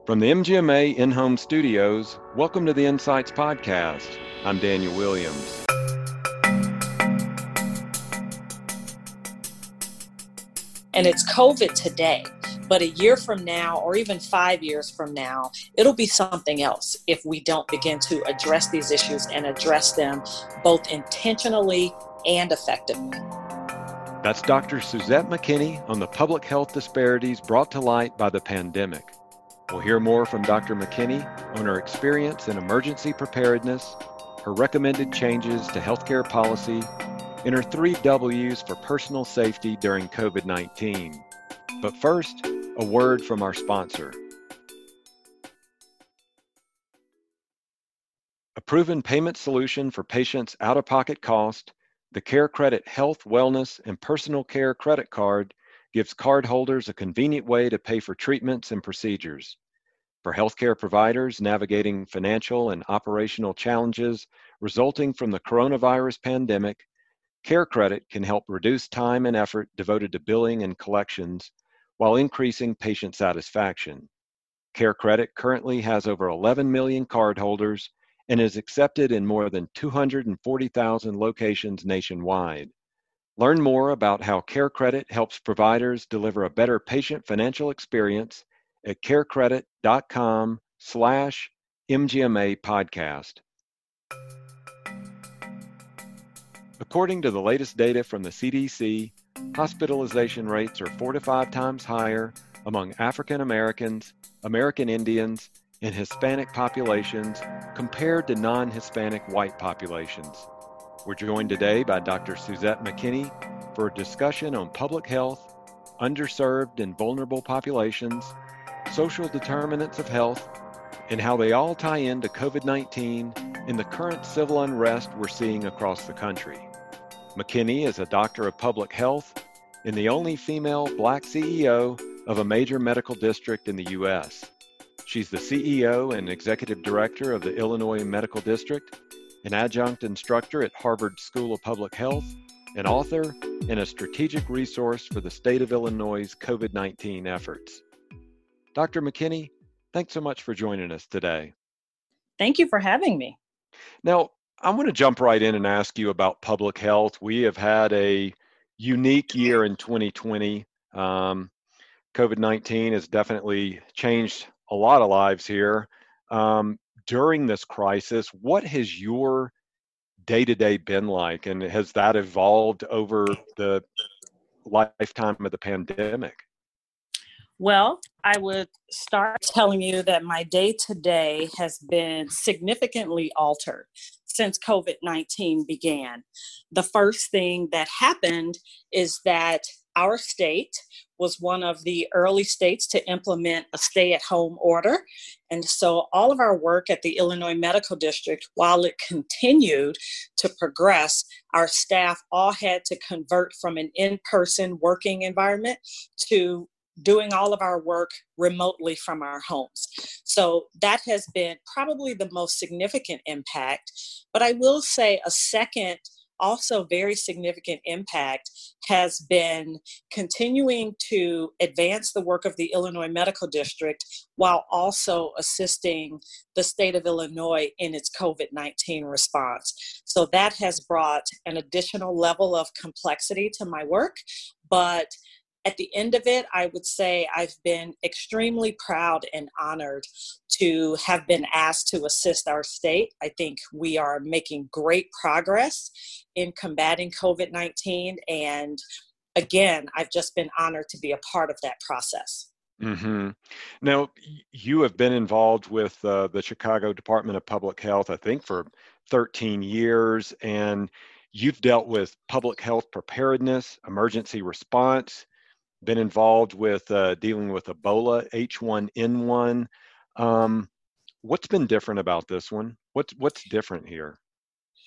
From the MGMA in-home studios, welcome to the Insights Podcast. I'm Daniel Williams. And it's COVID today, but a year from now, or even 5 years from now, it'll be something else if we don't begin to address these issues and address them both intentionally and effectively. That's Dr. Suzette McKinney on the public health disparities brought to light by the pandemic. We'll hear more from Dr. McKinney on her experience in emergency preparedness, her recommended changes to healthcare policy, and her 3 W's for personal safety during COVID-19. But first, a word from our sponsor. A proven payment solution for patients' out-of-pocket cost, the CareCredit Health, Wellness, and Personal Care Credit Card gives cardholders a convenient way to pay for treatments and procedures. For healthcare providers navigating financial and operational challenges resulting from the coronavirus pandemic, CareCredit can help reduce time and effort devoted to billing and collections while increasing patient satisfaction. CareCredit currently has over 11 million cardholders and is accepted in more than 240,000 locations nationwide. Learn more about how CareCredit helps providers deliver a better patient financial experience at carecredit.com/MGMA podcast. According to the latest data from the CDC, hospitalization rates are 4 to 5 times higher among African Americans, American Indians, and Hispanic populations compared to non-Hispanic white populations. We're joined today by Dr. Suzette McKinney for a discussion on public health, underserved and vulnerable populations, social determinants of health, and how they all tie into COVID-19 and the current civil unrest we're seeing across the country. McKinney is a doctor of public health and the only female Black CEO of a major medical district in the U.S. She's the CEO and executive director of the Illinois Medical District, an adjunct instructor at Harvard School of Public Health, an author, and a strategic resource for the state of Illinois' COVID-19 efforts. Dr. McKinney, thanks so much for joining us today. Thank you for having me. Now, I'm going to jump right in and ask you about public health. We have had a unique year in 2020. COVID-19 has definitely changed a lot of lives here. During this crisis, what has your day-to-day been like, and has that evolved over the lifetime of the pandemic? Well, I would start telling you that my day-to-day has been significantly altered since COVID-19 began. The first thing that happened is that our state was one of the early states to implement a stay-at-home order. And so all of our work at the Illinois Medical District, while it continued to progress, our staff all had to convert from an in-person working environment to doing all of our work remotely from our homes. So that has been probably the most significant impact. But I will say a second, also very significant impact has been continuing to advance the work of the Illinois Medical District while also assisting the state of Illinois in its COVID-19 response. So that has brought an additional level of complexity to my work, but at the end of it, I would say I've been extremely proud and honored to have been asked to assist our state. I think we are making great progress in combating COVID-19. And again, I've just been honored to be a part of that process. Mm-hmm. Now, you have been involved with the Chicago Department of Public Health, I think, for 13 years, and you've dealt with public health preparedness, emergency response, been involved with dealing with Ebola, H1N1. What's been different about this one? What's different here?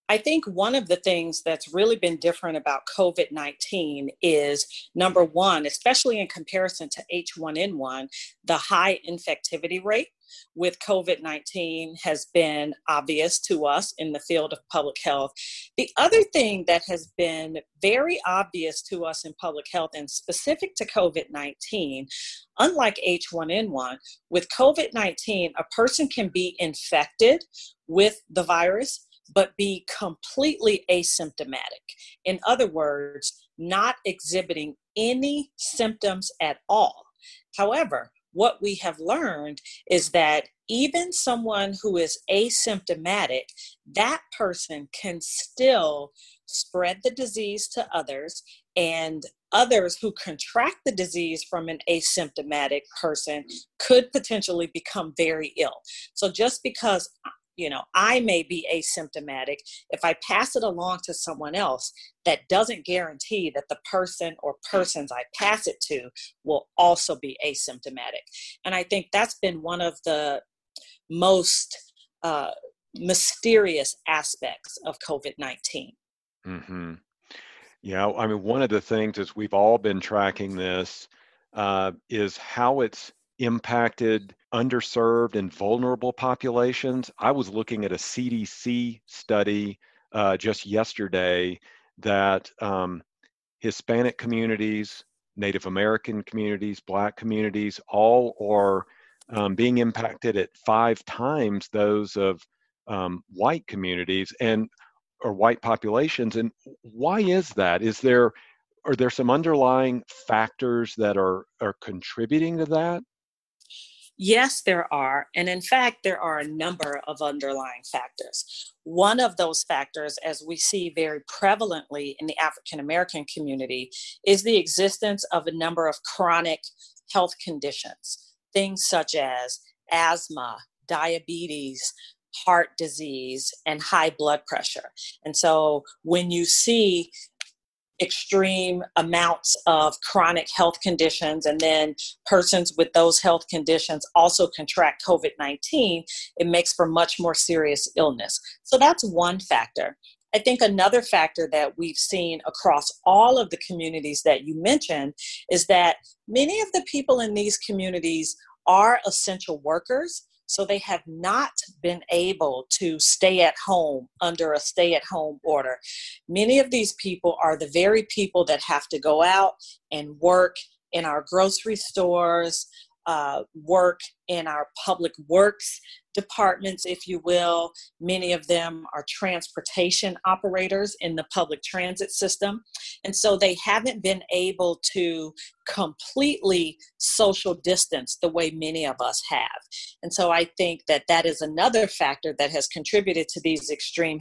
I think one of the things that's really been different about COVID 19 is number one, especially in comparison to H1N1, the high infectivity rate with COVID 19 has been obvious to us in the field of public health. The other thing that has been very obvious to us in public health and specific to COVID 19, unlike H1N1, with COVID 19, a person can be infected with the virus but be completely asymptomatic. In other words, not exhibiting any symptoms at all. However, what we have learned is that even someone who is asymptomatic, that person can still spread the disease to others, and others who contract the disease from an asymptomatic person could potentially become very ill. So just because I may be asymptomatic, if I pass it along to someone else, that doesn't guarantee that the person or persons I pass it to will also be asymptomatic. And I think that's been one of the most mysterious aspects of COVID-19. Mm-hmm. Yeah, I mean, one of the things as we've all been tracking this is how it's impacted underserved and vulnerable populations. I was looking at a CDC study just yesterday that Hispanic communities, Native American communities, Black communities, all are being impacted at 5 times those of white communities or white populations. And why is that? Are there some underlying factors that are contributing to that? Yes, there are. And in fact, there are a number of underlying factors. One of those factors, as we see very prevalently in the African American community, is the existence of a number of chronic health conditions, things such as asthma, diabetes, heart disease, and high blood pressure. And so when you see extreme amounts of chronic health conditions, and then persons with those health conditions also contract COVID-19, it makes for much more serious illness. So that's one factor. I think another factor that we've seen across all of the communities that you mentioned is that many of the people in these communities are essential workers. So they have not been able to stay at home under a stay-at-home order. Many of these people are the very people that have to go out and work in our grocery stores, work in our public works departments, if you will. Many of them are transportation operators in the public transit system. And so they haven't been able to completely social distance the way many of us have. And so I think that that is another factor that has contributed to these extreme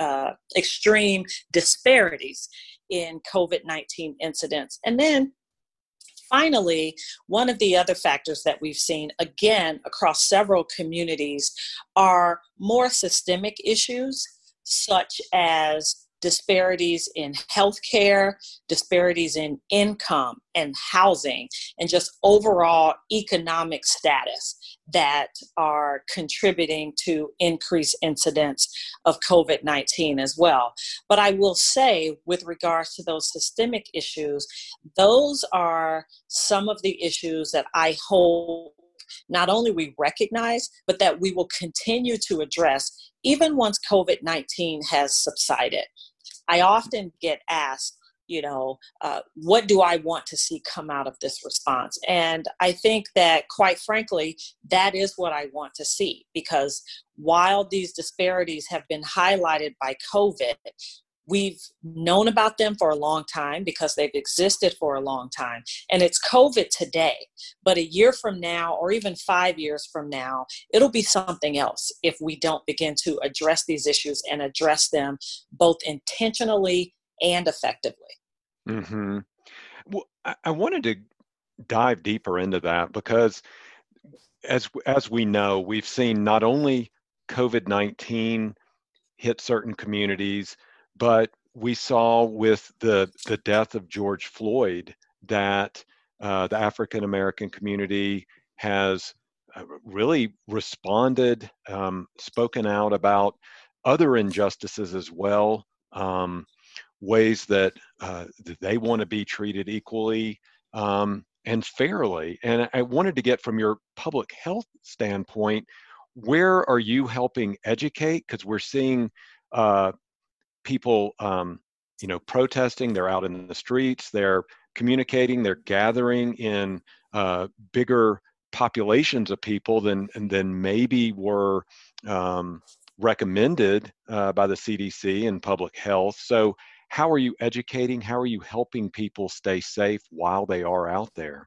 disparities in COVID-19 incidents. And then finally, one of the other factors that we've seen, again, across several communities are more systemic issues, such as disparities in healthcare, disparities in income and housing, and just overall economic status that are contributing to increased incidence of COVID-19 as well. But I will say, with regards to those systemic issues, those are some of the issues that I hope not only we recognize, but that we will continue to address even once COVID-19 has subsided. I often get asked, what do I want to see come out of this response? And I think that, quite frankly, that is what I want to see, because while these disparities have been highlighted by COVID, we've known about them for a long time because they've existed for a long time. And it's COVID today, but a year from now, or even 5 years from now, it'll be something else if we don't begin to address these issues and address them both intentionally and effectively. Mm-hmm. Well, I wanted to dive deeper into that because as we know, we've seen not only COVID-19 hit certain communities, but we saw with the death of George Floyd that the African American community has really responded, spoken out about other injustices as well, ways that they want to be treated equally and fairly. And I wanted to get from your public health standpoint, where are you helping educate? Because we're seeing people, protesting. They're out in the streets. They're communicating. They're gathering in bigger populations of people than maybe were recommended by the CDC and public health. So, how are you educating? How are you helping people stay safe while they are out there?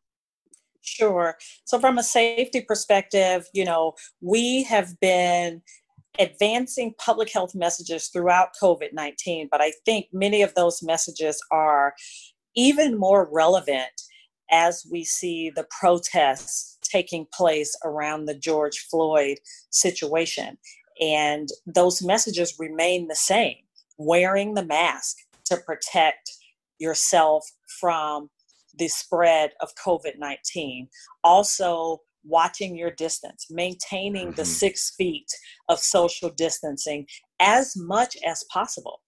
Sure. So from a safety perspective, we have been advancing public health messages throughout COVID-19, but I think many of those messages are even more relevant as we see the protests taking place around the George Floyd situation. And those messages remain the same: wearing the mask to protect yourself from the spread of COVID-19. Also, watching your distance, maintaining the 6 feet of social distancing as much as possible.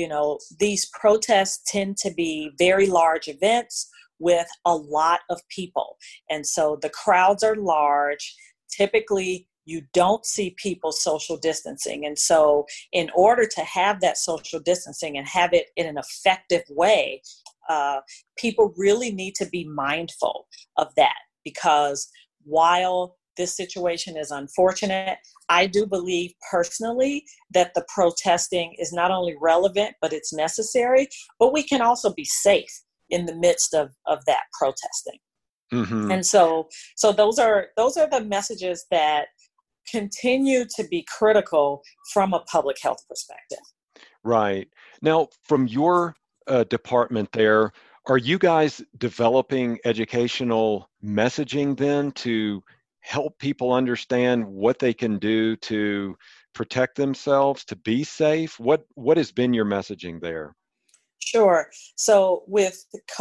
These protests tend to be very large events with a lot of people. And so the crowds are large. Typically, you don't see people social distancing. And so in order to have that social distancing and have it in an effective way, people really need to be mindful of that, because while this situation is unfortunate, I do believe personally that the protesting is not only relevant, but it's necessary, but we can also be safe in the midst of that protesting. Mm-hmm. And so those are the messages that continue to be critical from a public health perspective. Right. Now, from your department there, are you guys developing educational messaging then to help people understand what they can do to protect themselves, to be safe? What has been your messaging there? Sure. So with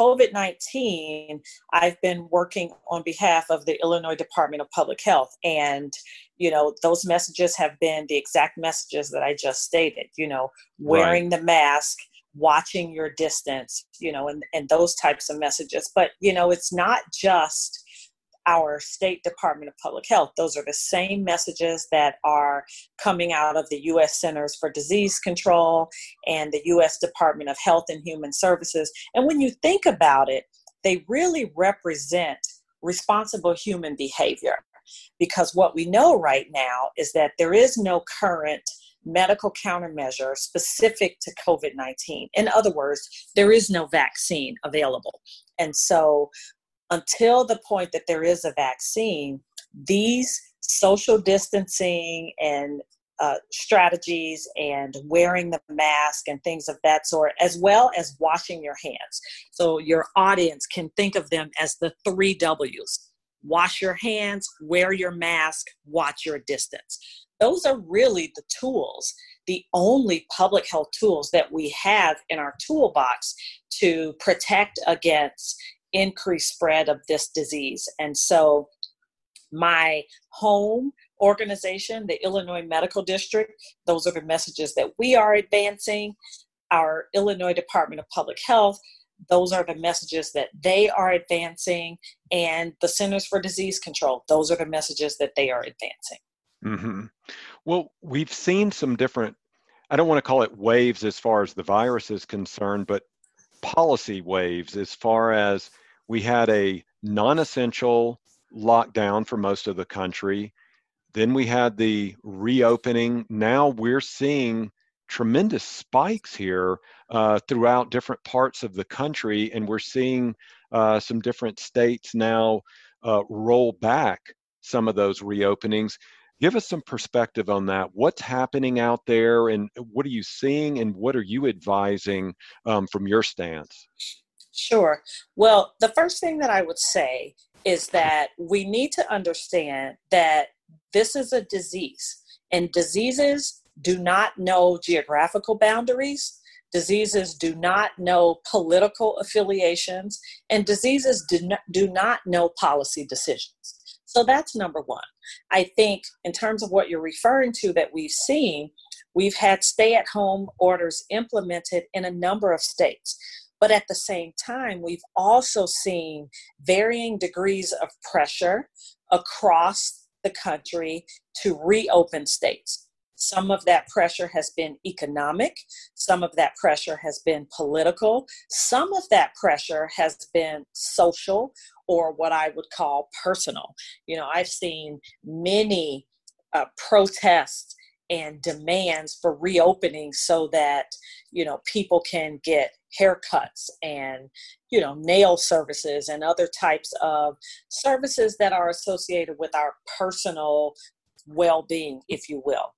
COVID-19, I've been working on behalf of the Illinois Department of Public Health. And, those messages have been the exact messages that I just stated, wearing the mask, watching your distance, and those types of messages. But, it's not just our State Department of Public Health. Those are the same messages that are coming out of the U.S. Centers for Disease Control and the U.S. Department of Health and Human Services. And when you think about it, they really represent responsible human behavior, because what we know right now is that there is no current medical countermeasure specific to COVID-19. In other words, there is no vaccine available. And so until the point that there is a vaccine, these social distancing and strategies and wearing the mask and things of that sort, as well as washing your hands. So your audience can think of them as the 3 W's. Wash your hands, wear your mask, watch your distance. Those are really the tools, the only public health tools that we have in our toolbox to protect against increased spread of this disease. And so my home organization, the Illinois Medical District, those are the messages that we are advancing. Our Illinois Department of Public Health, those are the messages that they are advancing. And the Centers for Disease Control, those are the messages that they are advancing. Mm-hmm. Well, we've seen some different, I don't want to call it waves as far as the virus is concerned, but policy waves as far as we had a non-essential lockdown for most of the country. Then we had the reopening. Now we're seeing tremendous spikes here throughout different parts of the country, and we're seeing some different states now roll back some of those reopenings. Give us some perspective on that. What's happening out there, and what are you seeing, and what are you advising from your stance? Sure. Well, the first thing that I would say is that we need to understand that this is a disease, and diseases do not know geographical boundaries. Diseases do not know political affiliations, and diseases do not know policy decisions. So that's number one. I think in terms of what you're referring to that we've seen, We've had stay-at-home orders implemented in a number of states. But at the same time, we've also seen varying degrees of pressure across the country to reopen states. Some of that pressure has been economic. Some of that pressure has been political. Some of that pressure has been social, or what I would call personal. I've seen many protests and demands for reopening so that, people can get haircuts and, nail services and other types of services that are associated with our personal well-being, if you will.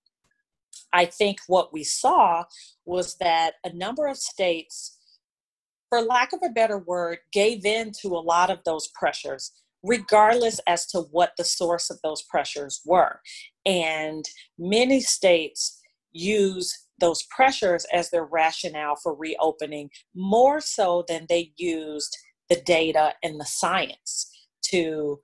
I think what we saw was that a number of states, for lack of a better word, gave in to a lot of those pressures, regardless as to what the source of those pressures were. And many states use those pressures as their rationale for reopening, more so than they used the data and the science to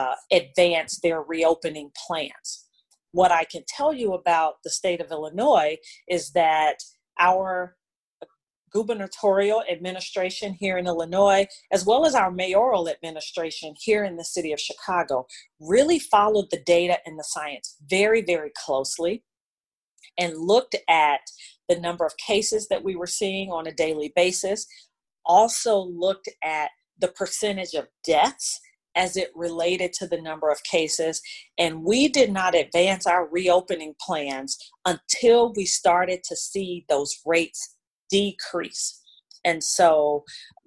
advance their reopening plans. What I can tell you about the state of Illinois is that our gubernatorial administration here in Illinois, as well as our mayoral administration here in the city of Chicago, really followed the data and the science very, very closely and looked at the number of cases that we were seeing on a daily basis, also looked at the percentage of deaths as it related to the number of cases. And we did not advance our reopening plans until we started to see those rates decrease. And so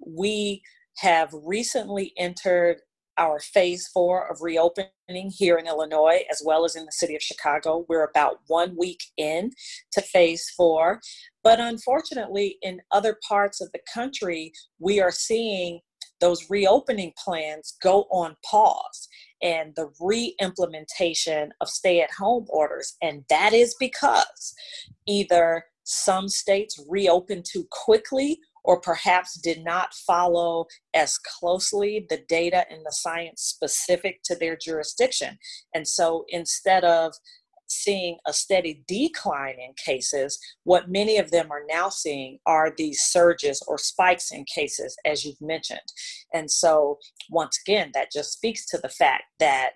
we have recently entered our phase 4 of reopening here in Illinois, as well as in the city of Chicago. We're about 1 week in to phase 4. But unfortunately, in other parts of the country, we are seeing those reopening plans go on pause and the re-implementation of stay-at-home orders. And that is because either some states reopened too quickly or perhaps did not follow as closely the data and the science specific to their jurisdiction. And so instead of seeing a steady decline in cases, what many of them are now seeing are these surges or spikes in cases, as you've mentioned. And so once again, that just speaks to the fact that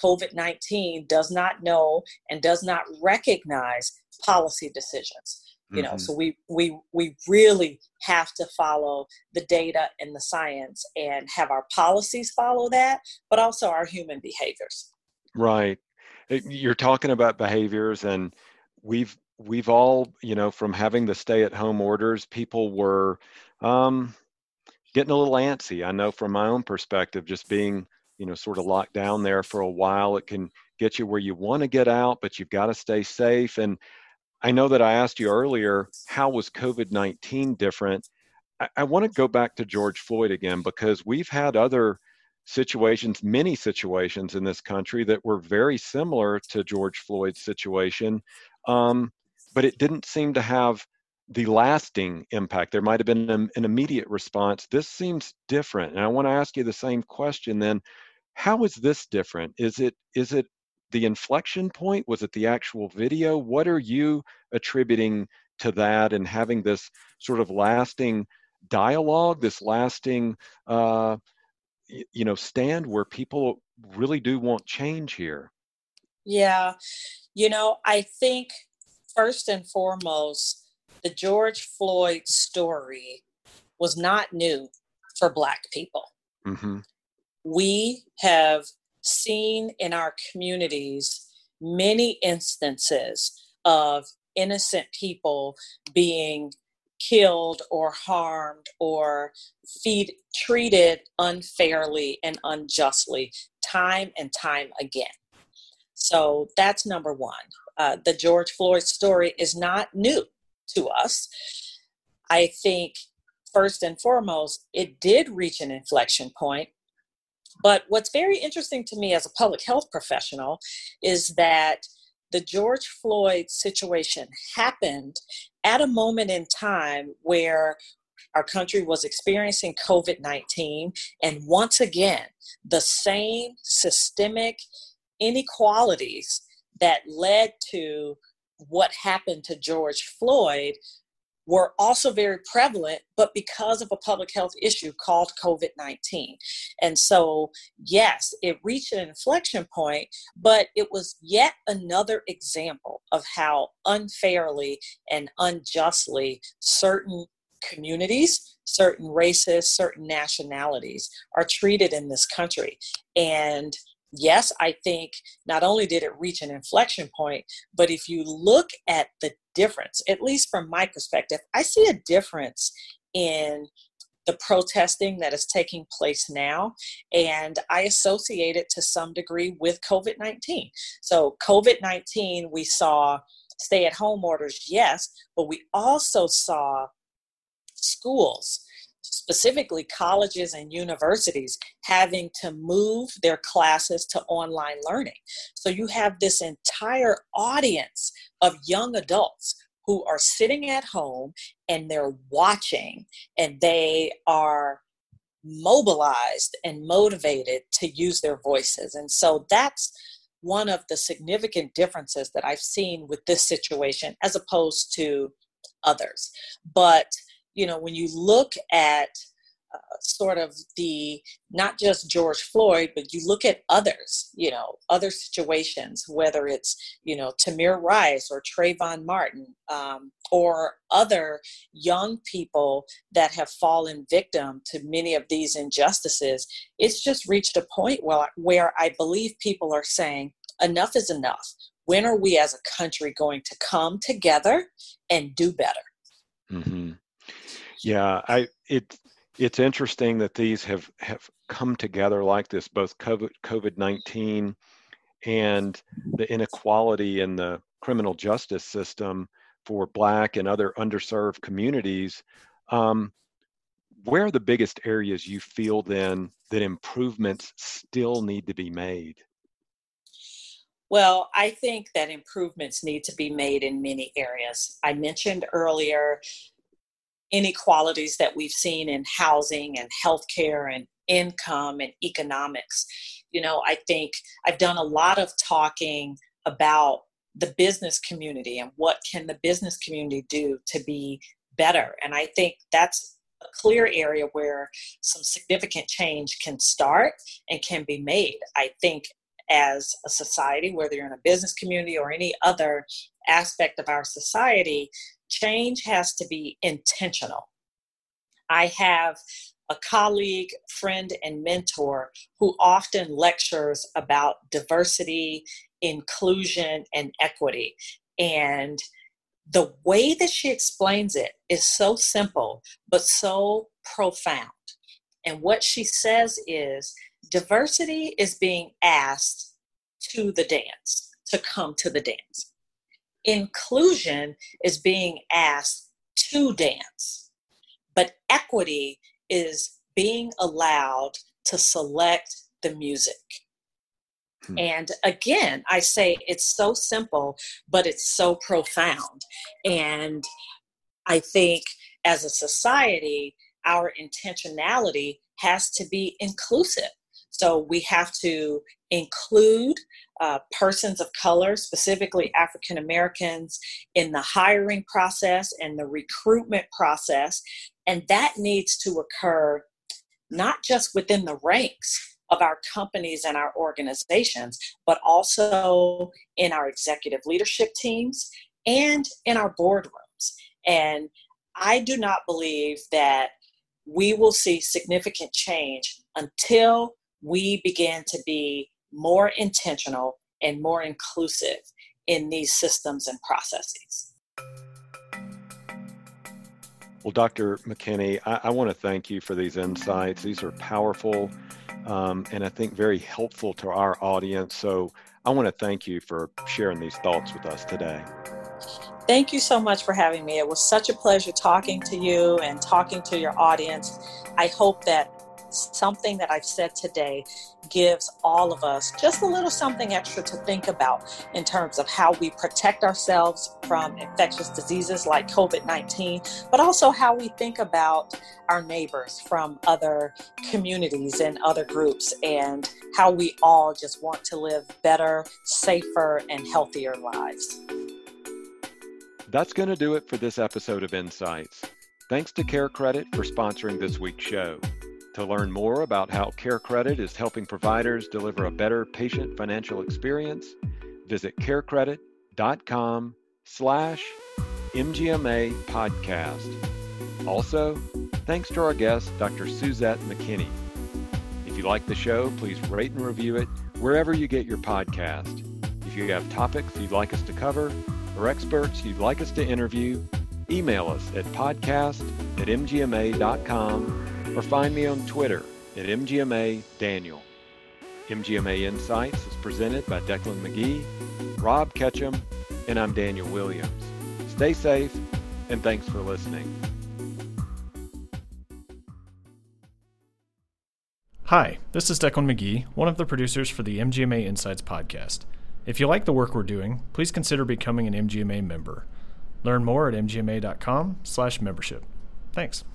COVID-19 does not know and does not recognize policy decisions. So we really have to follow the data and the science and have our policies follow that, but also our human behaviors. Right. You're talking about behaviors, and we've all, from having the stay-at-home orders, people were getting a little antsy. I know from my own perspective, just being, sort of locked down there for a while, it can get you where you want to get out, but you've got to stay safe. And I know that I asked you earlier, how was COVID-19 different? I want to go back to George Floyd again, because we've had other situations, many situations in this country that were very similar to George Floyd's situation, but it didn't seem to have the lasting impact. There might have been an immediate response. This seems different. And I want to ask you the same question then. How is this different? Is it the inflection point? Was it the actual video? What are you attributing to that and having this sort of lasting dialogue, this lasting stand where people really do want change here? Yeah, I think first and foremost, the George Floyd story was not new for Black people. Mm-hmm. We have seen in our communities many instances of innocent people being killed or harmed or treated unfairly and unjustly time and time again. So that's number one. The George Floyd story is not new to us. I think first and foremost, it did reach an inflection point. But what's very interesting to me as a public health professional is that the George Floyd situation happened at a moment in time where our country was experiencing COVID-19. And once again, the same systemic inequalities that led to what happened to George Floyd were also very prevalent, but because of a public health issue called COVID-19. And so, yes, it reached an inflection point, but it was yet another example of how unfairly and unjustly certain communities, certain races, certain nationalities are treated in this country. And yes, I think not only did it reach an inflection point, but if you look at the difference, at least from my perspective, I see a difference in the protesting that is taking place now, and I associate it to some degree with COVID-19. So COVID-19, we saw stay-at-home orders, yes, but we also saw schools, specifically colleges and universities, having to move their classes to online learning. So you have this entire audience of young adults who are sitting at home and they're watching, and they are mobilized and motivated to use their voices. And so that's one of the significant differences that I've seen with this situation as opposed to others. But when you look at sort of the, not just George Floyd, but you look at others, other situations, whether it's, Tamir Rice or Trayvon Martin, or other young people that have fallen victim to many of these injustices, it's just reached a point where I believe people are saying enough is enough. When are we as a country going to come together and do better? Mm-hmm. Yeah, it's interesting that these have come together like this, both COVID-19 and the inequality in the criminal justice system for Black and other underserved communities. Where are the biggest areas you feel then that improvements still need to be made? Well, I think that improvements need to be made in many areas. I mentioned earlier inequalities that we've seen in housing and healthcare and income and economics. I think I've done a lot of talking about the business community and what can the business community do to be better. And I think that's a clear area where some significant change can start and can be made. I think as a society, whether you're in a business community or any other aspect of our society, change has to be intentional. I have a colleague, friend, and mentor who often lectures about diversity, inclusion, and equity. And the way that she explains it is so simple, but so profound. And what she says is diversity is being asked to the dance, to come to the dance. Inclusion is being asked to dance, but equity is being allowed to select the music. And again, I say it's so simple, but it's so profound. And I think as a society, our intentionality has to be inclusive. So we have to include persons of color, specifically African Americans, in the hiring process and the recruitment process. And that needs to occur not just within the ranks of our companies and our organizations, but also in our executive leadership teams and in our boardrooms. And I do not believe that we will see significant change until we begin to be more intentional and more inclusive in these systems and processes. Well, Dr. McKinney, I want to thank you for these insights. These are powerful and I think very helpful to our audience. So I want to thank you for sharing these thoughts with us today. Thank you so much for having me. It was such a pleasure talking to you and talking to your audience. I hope that something that I've said today gives all of us just a little something extra to think about in terms of how we protect ourselves from infectious diseases like COVID-19, but also how we think about our neighbors from other communities and other groups, and how we all just want to live better, safer, and healthier lives. That's going to do it for this episode of Insights. Thanks to CareCredit for sponsoring this week's show. To learn more about how CareCredit is helping providers deliver a better patient financial experience, visit carecredit.com/MGMA podcast. Also, thanks to our guest, Dr. Suzette McKinney. If you like the show, please rate and review it wherever you get your podcast. If you have topics you'd like us to cover or experts you'd like us to interview, email us at podcast@mgma.com or find me on Twitter at MGMADaniel. MGMA Insights is presented by Declan McGee, Rob Ketchum, and I'm Daniel Williams. Stay safe, and thanks for listening. Hi, this is Declan McGee, one of the producers for the MGMA Insights podcast. If you like the work we're doing, please consider becoming an MGMA member. Learn more at mgma.com/membership. Thanks.